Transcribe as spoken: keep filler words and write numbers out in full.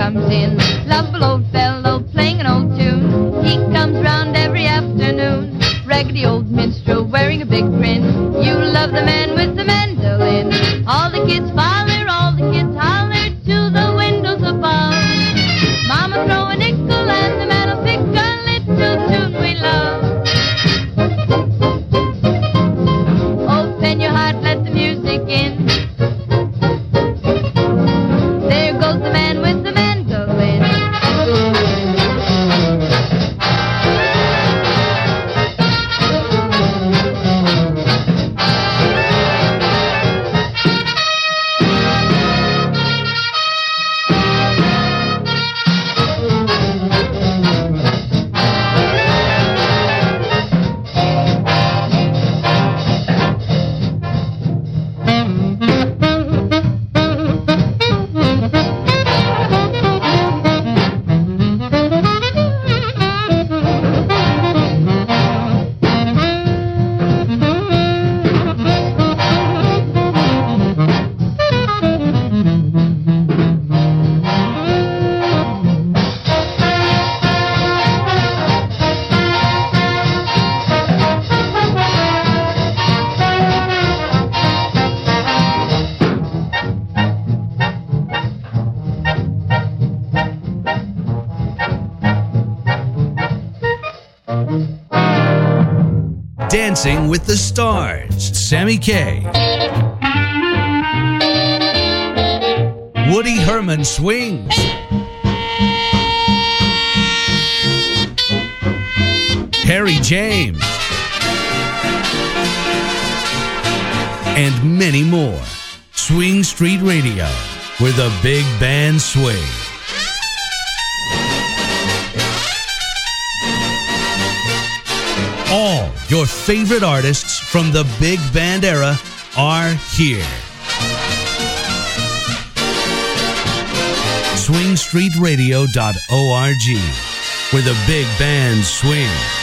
comes in. Lovable old fellow playing an old tune. He comes round every afternoon. Raggedy old minstrel wearing a big grin. You love the man with the mandolin. All the kids follow, all the kids holler to the windows above. Mama throw a nickel and the man will pick a little tune we love. Open your heart, let the music in. There goes the man with the mandolin. Dancing with the Stars, Sammy Kaye. Woody Herman swings. Harry James. And many more. Swing Street Radio, where the big band swings. All your favorite artists from the big band era are here. swing street radio dot org, where the big band swings.